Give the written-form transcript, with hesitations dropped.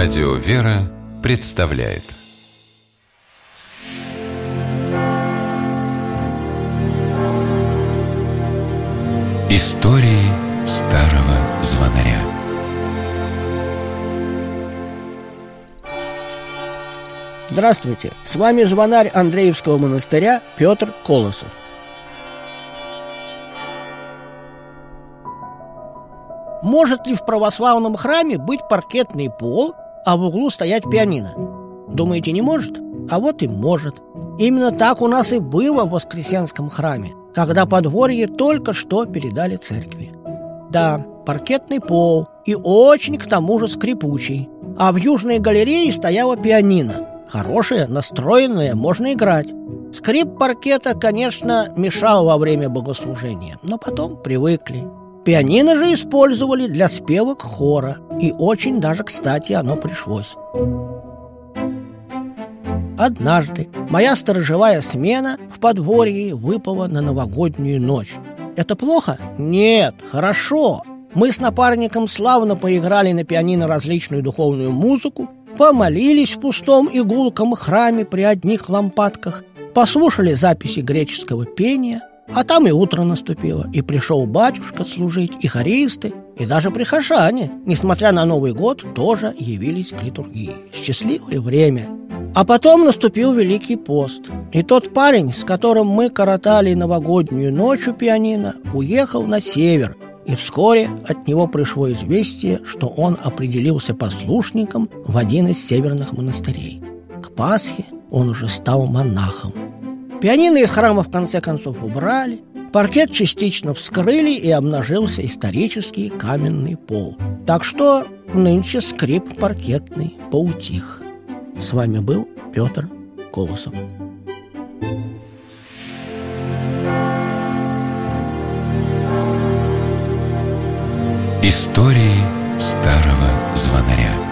Радио «Вера» представляет Истории старого звонаря. Здравствуйте! С вами звонарь Андреевского монастыря Петр Колосов. Может ли в православном храме быть паркетный пол, а в углу стоять пианино? Думаете, не может? А вот и может. Именно так у нас и было в Воскресенском храме, когда подворье только что передали церкви. Да, паркетный пол, и очень к тому же скрипучий. А в южной галерее стояла пианино. Хорошее, настроенное, можно играть. Скрип паркета, конечно, мешал во время богослужения, но потом привыкли. Пианино же использовали для спевок хора, и очень даже кстати оно пришлось. Однажды моя сторожевая смена в подворье выпала на новогоднюю ночь. Это плохо? Нет, хорошо. Мы с напарником славно поиграли на пианино различную духовную музыку, помолились в пустом и гулком храме при одних лампадках, послушали записи греческого пения, а там и утро наступило, и пришел батюшка служить, и хористы, и даже прихожане, несмотря на Новый год, тоже явились к литургии. Счастливое время. А потом наступил Великий пост, и тот парень, с которым мы коротали новогоднюю ночь у пианино, уехал на север, и вскоре от него пришло известие, что он определился послушником в один из северных монастырей. К Пасхе он уже стал монахом. Пианино из храма в конце концов убрали, паркет частично вскрыли, и обнажился исторический каменный пол. Так что нынче скрип паркетный поутих. С вами был Петр Колосов. Истории старого звонаря.